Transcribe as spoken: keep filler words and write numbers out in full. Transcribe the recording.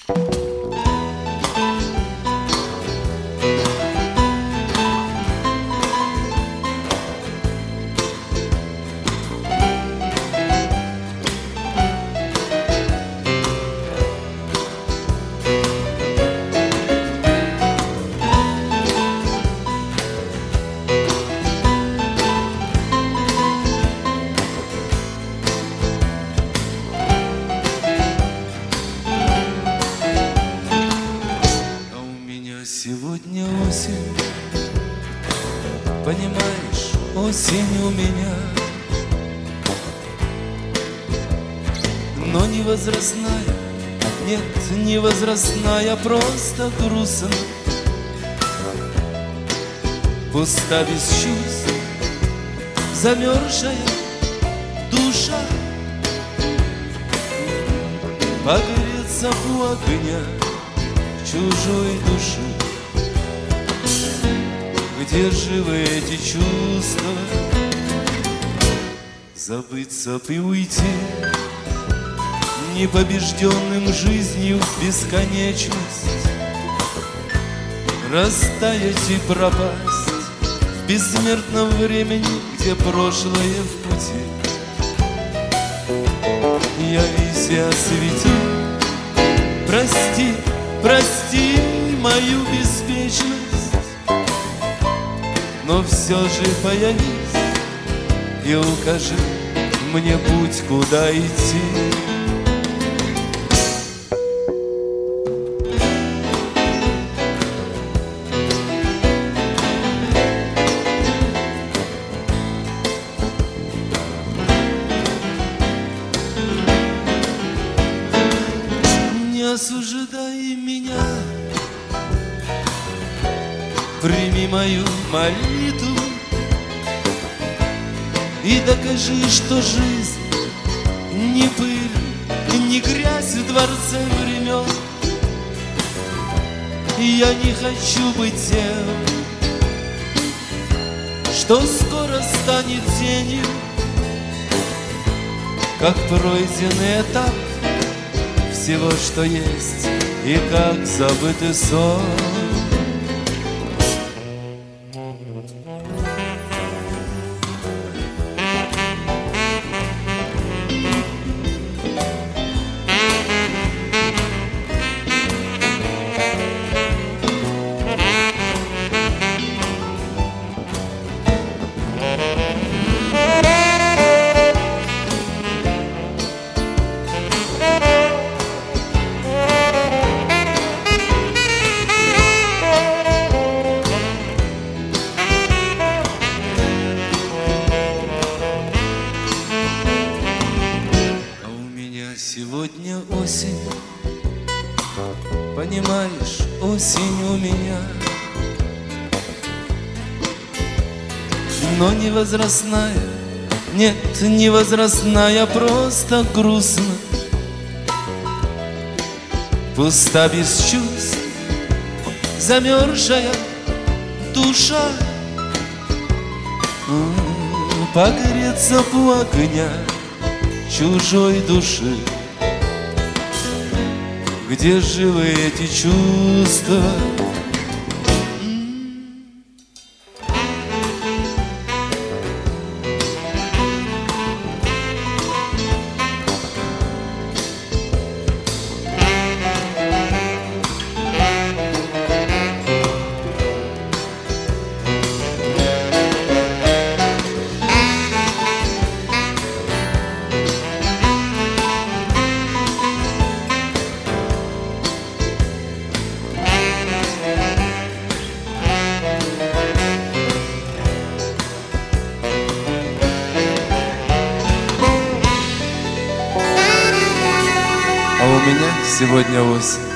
Сегодня осень, понимаешь, осень у меня, но не возрастная, нет, не возрастная, просто грустно, пуста без чувств, замерзшая душа, погреться у огня чужой души. Где живы эти чувства? Забыться и уйти непобежденным жизнью в бесконечность, растаять и пропасть в бессмертном времени, где прошлое в пути. Явись и освети, прости, прости мою беспечность, но все же появись и укажи мне путь, куда идти. Не осуждай меня, прими мою молитву и докажи, что жизнь не пыль, не грязь в дворце времен. И я не хочу быть тем, что скоро станет тенью, как пройденный этап всего, что есть, и как забытый сон. Сегодня осень, понимаешь, осень у меня, но не возрастная, нет, не возрастная, просто грустно, пуста без чувств, замерзшая душа, погреться у огня чужой души. Где живы эти чувства? А у меня сегодня осень.